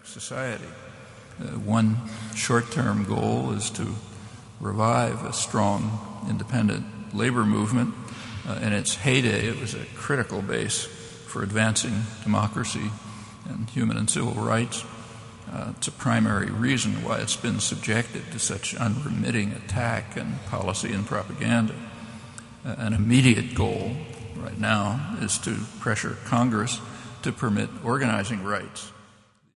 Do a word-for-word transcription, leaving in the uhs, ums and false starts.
society. Uh, one short-term goal is to revive a strong, independent labor movement. Uh, in its heyday, it was a critical base for advancing democracy and human and civil rights. Uh, it's a primary reason why it's been subjected to such unremitting attack and policy and propaganda. Uh, an immediate goal right now is to pressure Congress to permit organizing rights